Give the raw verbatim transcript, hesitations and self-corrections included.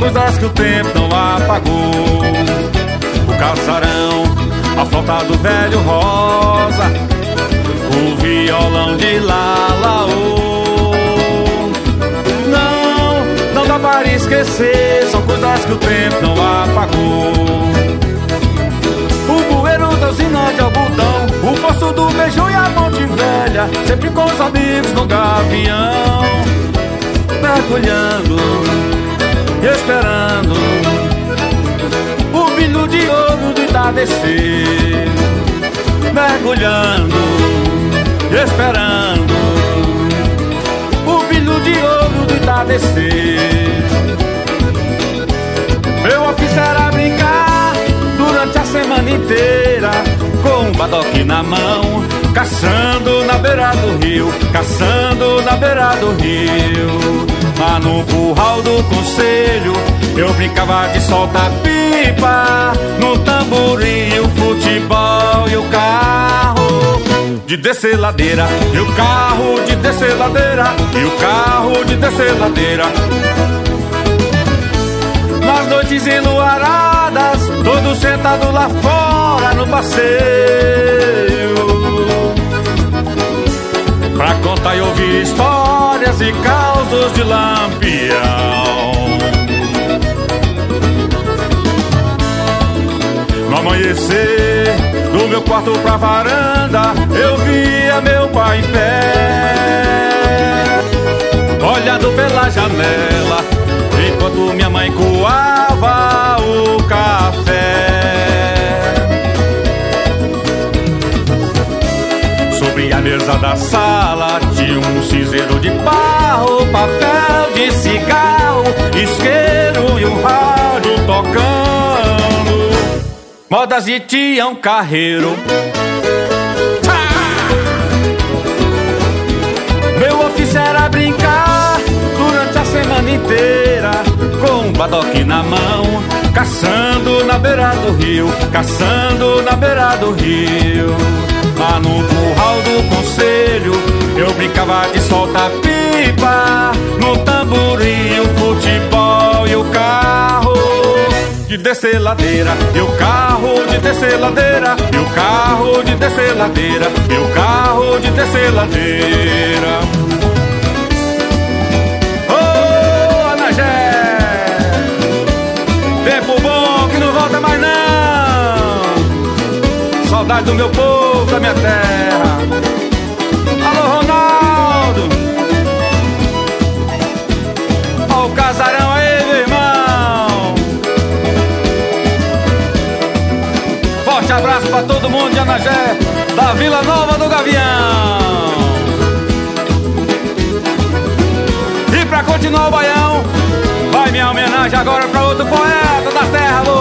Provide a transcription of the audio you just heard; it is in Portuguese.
coisas que o tempo não apagou. O casarão, a flauta do velho rosa, o violão de lalaô. Não, não dá para esquecer, são coisas que o tempo não apagou. O bueiro da usina de algodão, o poço do beijão e a ponte velha, sempre com os amigos no gavião, mergulhando e esperando o brilho de ouro do entardecer. Mergulhando e esperando o brilho de ouro do entardecer. Meu ofício era brincar durante a semana inteira, com um badoque na mão, caçando na beira do rio, caçando na beira do rio. Lá no curral do conselho eu brincava de solta-pipa, no tamborim, o futebol e o carro de descer ladeira, e o carro de descer ladeira, e o carro de descer ladeira. Nas noites enluaradas, todos sentados lá fora no passeio, pra contar e ouvir histórias e causos de Lampião. No amanhecer, do meu quarto pra varanda, eu via meu pai em pé, olhando pela janela, enquanto minha mãe coava o café. Sobre a mesa da sala tinha um cinzeiro de barro, papel de cigarro, isqueiro e um rádio tocando modas de Tião Carreiro. Meu ofício era brincar durante a semana inteira, com um badoque na mão, caçando na beira do rio, caçando na beira do rio. Lá no curral do conselho eu brincava de solta-pipa, no tamborim, o futebol e o carro de descer ladeira, e o carro de descer ladeira, e o carro de descer ladeira, e o carro de descer ladeira. Ô, Anagé, tempo bom que não volta mais não, saudade do meu povo, da minha terra. Alô, Ronaldo, ó o casarão aí, meu irmão. Forte abraço pra todo mundo de Anagé, da Vila Nova do Gavião. E pra continuar o baião, vai minha homenagem agora pra outro poeta da terra,